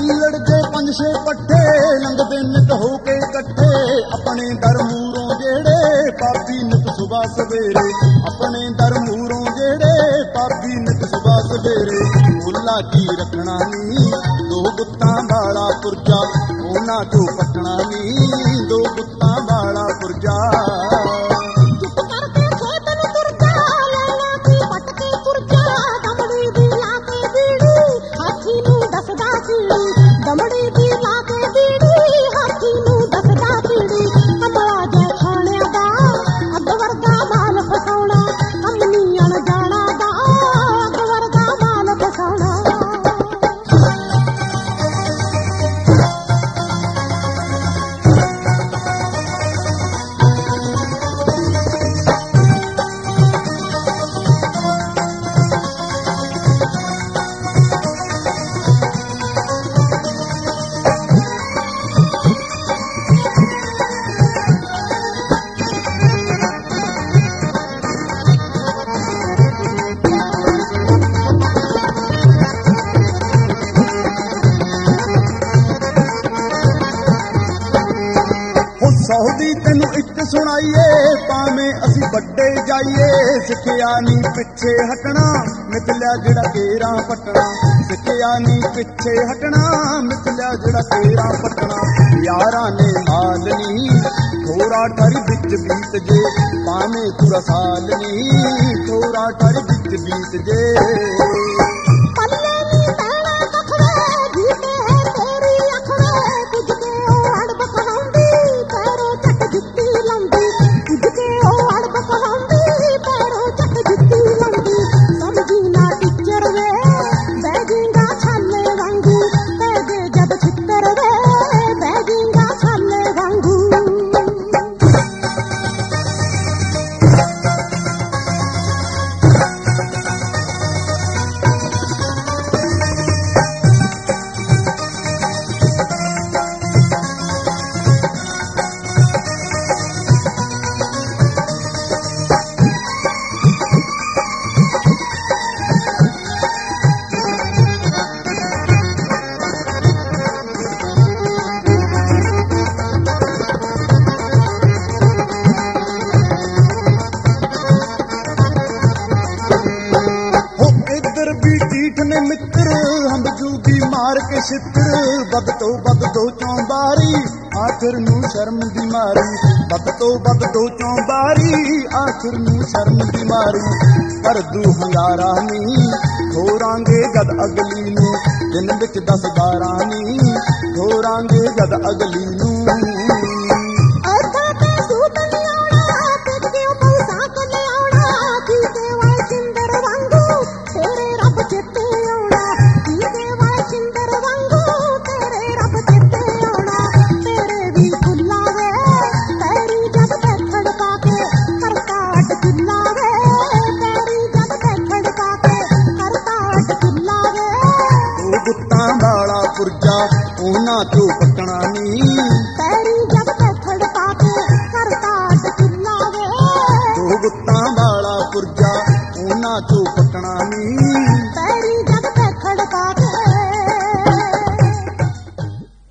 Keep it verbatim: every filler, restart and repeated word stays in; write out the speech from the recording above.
ਕੁੱਲੜ ਦੇ ਪੰਜ ਛੇ ਪੱਠੇ ਲੰਘਦੇ ਨਿਤ ਹੋ ਕੇ ਇਕੱਠੇ ਆਪਣੇ ਦਰ ਮੂਹਰੋਂ ਜਿਹੜੇ ਪਾਪੀ ਨਿਤ ਸੁਬਹ ਸਵੇਰੇ ਆਪਣੇ ਦਰ ਮੂਹਰੋਂ ਜਿਹੜੇ ਪਾਪੀ ਨਿਤ ਸੁਬਹ ਸਵੇਰੇ ਮੁੱਲਾ ਕੀ ਰੱਖਣਾ ਨੀ ਦੋ ਗੁੱਤਾਂ ਵਾਲਾ ਪੁਰਜਾ ਉਹਨਾਂ ਚੋਂ ਪੱਟਣਾ ਨੀ ਦੋ ਗੁੱਤਾਂ ਵਾਲਾ ਪੁਰਜਾ ਸੌਦੀ ਤੈਨੂੰ ਇੱਕ ਸੁਣਾਈਏ ਭਾਵੇਂ ਅਸੀਂ ਵੱਡੇ ਜਾਈਏ ਸਿੱਖਿਆ ਨੀ ਪਿੱਛੇ ਹਟਣਾ ਮਿਥਲਿਆ ਜਿਹੜਾ ਕੇਰਾਂ ਪਟਣਾ ਸਿੱਖਿਆ ਨੀ ਪਿੱਛੇ ਹਟਣਾ ਮਿਥਲਿਆ ਜਿਹੜਾ ਕੇਰਾਂ ਪਟਣਾ ਯਾਰਾਂ ਨੇ ਹਾਲ ਨੀ ਥੋੜਾ ਠਰ ਵਿੱਚ ਬੀਤ ਜੇ ਭਾਵੇਂ ਪੂਰਾ ਸਾਲ ਨੀ ਥੋੜਾ ਠਰ ਵਿੱਚ ਬੀਤ ਜੇ ਮਿੱਤਰ ਹੰਬਜੂਗੀ ਮਾਰ ਕੇ ਛਿੱਤਰ ਵੱਧ ਤੋਂ ਵੱਧ ਦੋ ਚੌਂਬਾਰੀ ਆਖਰ ਨੂੰ ਸ਼ਰਮ ਦੀ ਮਾਰੀ ਵੱਧ ਤੋਂ ਵੱਧ ਦੋ ਚੌਂਬਾਰੀ ਆਖਰ ਨੂੰ ਸ਼ਰਮ ਦੀ ਮਾਰੀ ਪਰ ਦੂ ਹੰਗਾਰਾ ਨੀ ਹੋਰਾਂਗੇ ਜਦ ਅਗਲੀ ਨੂੰ ਦਿਨ ਵਿੱਚ ਦਸ ਬਾਰਾਂ ਨੀ ਹੋਰਾਂਗੇ ਜਦ ਅਗਲੀ ਨੂੰ ਗੁੱਤਾਂ ਵਾਲਾ ਪੁਰਜਾ ਉਹਨਾਂ ਤੋਂ ਪੱਟਣਾ ਨੀ।